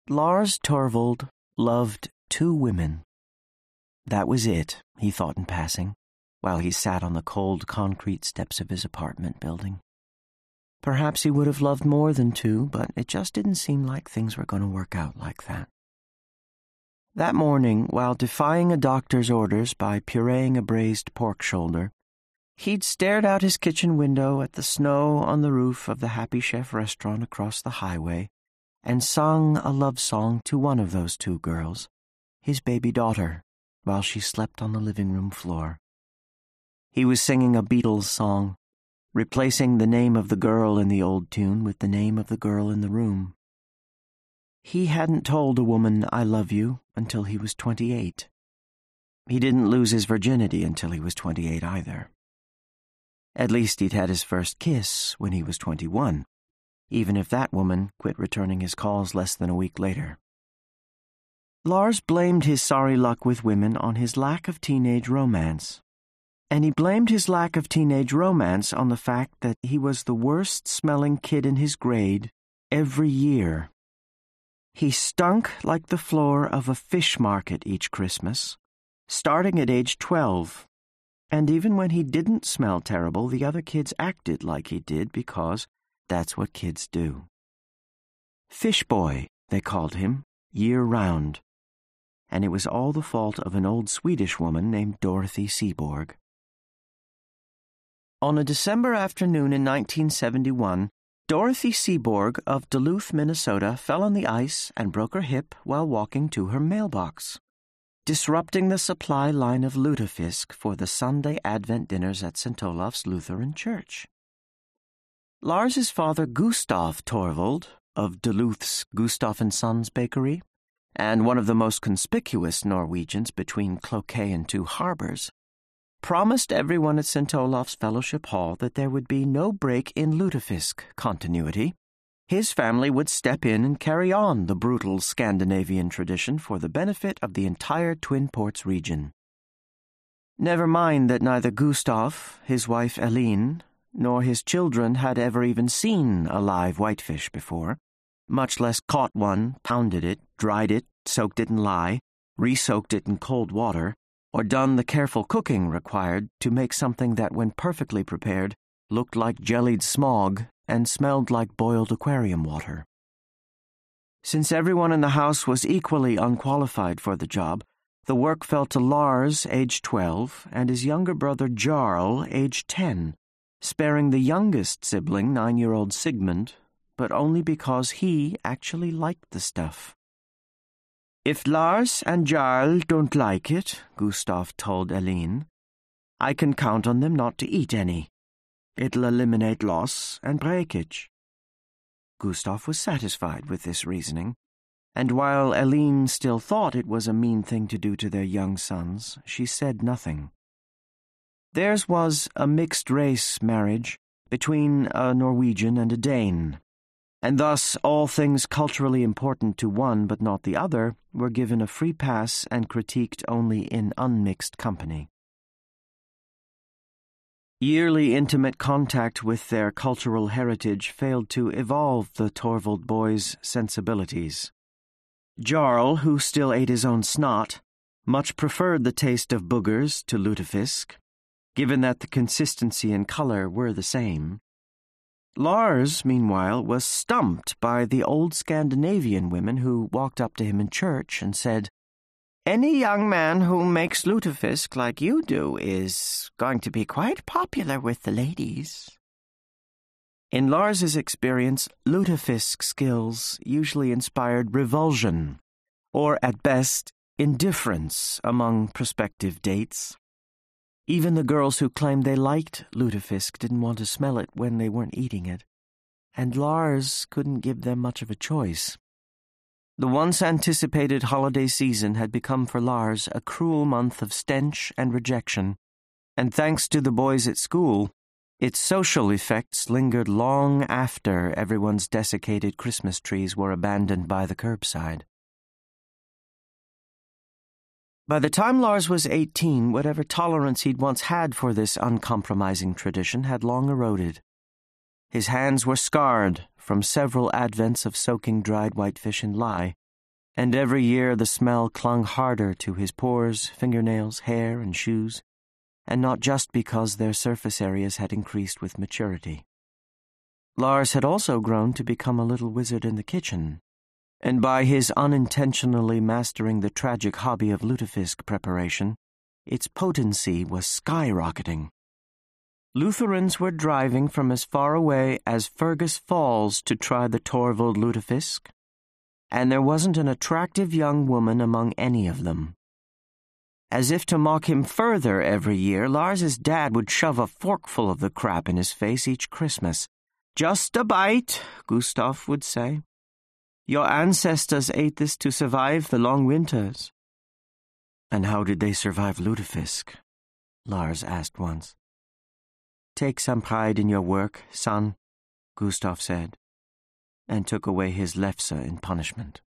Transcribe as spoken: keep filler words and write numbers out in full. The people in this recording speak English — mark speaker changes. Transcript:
Speaker 1: Lars Torvald loved two women. That was it, he thought in passing, while he sat on the cold concrete steps of his apartment building. Perhaps he would have loved more than two, but it just didn't seem like things were going to work out like that. That morning, while defying a doctor's orders by pureeing a braised pork shoulder, he'd stared out his kitchen window at the snow on the roof of the Happy Chef restaurant across the highway and sung a love song to one of those two girls, his baby daughter, while she slept on the living room floor. He was singing a Beatles song, replacing the name of the girl in the old tune with the name of the girl in the room. He hadn't told a woman, "I love you," until he was twenty-eight. He didn't lose his virginity until he was twenty-eight either. At least he'd had his first kiss when he was twenty-one, even if that woman quit returning his calls less than a week later. Lars blamed his sorry luck with women on his lack of teenage romance. And he blamed his lack of teenage romance on the fact that he was the worst-smelling kid in his grade every year. He stunk like the floor of a fish market each Christmas, starting at age twelve. And even when he didn't smell terrible, the other kids acted like he did because that's what kids do. Fish Boy, they called him, year-round. And it was all the fault of an old Swedish woman named Dorothy Seaborg. On a December afternoon in nineteen seventy-one, Dorothy Seaborg of Duluth, Minnesota, fell on the ice and broke her hip while walking to her mailbox, disrupting the supply line of lutefisk for the Sunday Advent dinners at Saint Olaf's Lutheran Church. Lars's father, Gustav Torvald, of Duluth's Gustav and Sons Bakery, and one of the most conspicuous Norwegians between Cloquet and two harbors, promised everyone at Saint Olaf's Fellowship Hall that there would be no break in lutefisk continuity. His family would step in and carry on the brutal Scandinavian tradition for the benefit of the entire Twin Ports region. Never mind that neither Gustav, his wife Eline, nor his children had ever even seen a live whitefish before, much less caught one, pounded it, dried it, soaked it in lye, re-soaked it in cold water, or done the careful cooking required to make something that, when perfectly prepared, looked like jellied smog and smelled like boiled aquarium water. Since everyone in the house was equally unqualified for the job, the work fell to Lars, age twelve, and his younger brother Jarl, age ten, sparing the youngest sibling, nine-year-old Sigmund, but only because he actually liked the stuff. "If Lars and Jarl don't like it," Gustav told Eline, "I can count on them not to eat any. It'll eliminate loss and breakage." Gustav was satisfied with this reasoning, and while Eline still thought it was a mean thing to do to their young sons, she said nothing. Theirs was a mixed-race marriage between a Norwegian and a Dane, and thus all things culturally important to one but not the other were given a free pass and critiqued only in unmixed company. Yearly intimate contact with their cultural heritage failed to evolve the Torvald boys' sensibilities. Jarl, who still ate his own snot, much preferred the taste of boogers to lutefisk, given that the consistency and color were the same. Lars, meanwhile, was stumped by the old Scandinavian women who walked up to him in church and said, "Any young man who makes lutefisk like you do is going to be quite popular with the ladies." In Lars's experience, lutefisk skills usually inspired revulsion, or at best, indifference among prospective dates. Even the girls who claimed they liked lutefisk didn't want to smell it when they weren't eating it, and Lars couldn't give them much of a choice. The once-anticipated holiday season had become for Lars a cruel month of stench and rejection, and thanks to the boys at school, its social effects lingered long after everyone's desiccated Christmas trees were abandoned by the curbside. By the time Lars was eighteen, whatever tolerance he'd once had for this uncompromising tradition had long eroded. His hands were scarred from several advents of soaking dried whitefish in lye, And every year the smell clung harder to his pores, fingernails, hair, and shoes, and not just because their surface areas had increased with maturity. Lars had also grown to become a little wizard in the kitchen, and by his unintentionally mastering the tragic hobby of lutefisk preparation, its potency was skyrocketing. Lutherans were driving from as far away as Fergus Falls to try the Torvald lutefisk, and there wasn't an attractive young woman among any of them. As if to mock him further every year, Lars's dad would shove a forkful of the crap in his face each Christmas. "Just a bite," Gustav would say. "Your ancestors ate this to survive the long winters." "And how did they survive lutefisk?" Lars asked once. "Take some pride in your work, son," Gustav said, and took away his lefse in punishment.